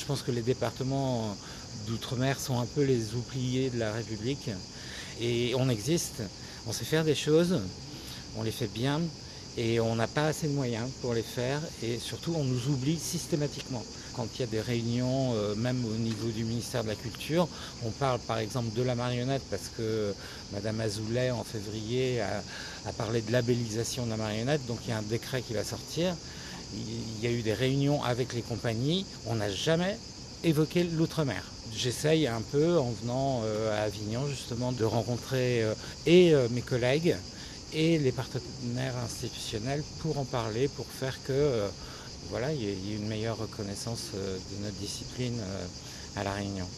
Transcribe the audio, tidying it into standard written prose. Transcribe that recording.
pense que les départements d'outre-mer sont un peu les oubliés de la République. Et on existe, on sait faire des choses, on les fait bien et on n'a pas assez de moyens pour les faire et surtout on nous oublie systématiquement. Quand il y a des réunions, même au niveau du ministère de la Culture, on parle par exemple de la marionnette parce que Madame Azoulay en février a parlé de labellisation de la marionnette, donc il y a un décret qui va sortir. Il y a eu des réunions avec les compagnies, on n'a jamais évoqué l'outre-mer. J'essaye un peu en venant à Avignon justement de rencontrer mes collègues et les partenaires institutionnels pour en parler, pour faire que voilà, il y ait une meilleure reconnaissance de notre discipline à La Réunion.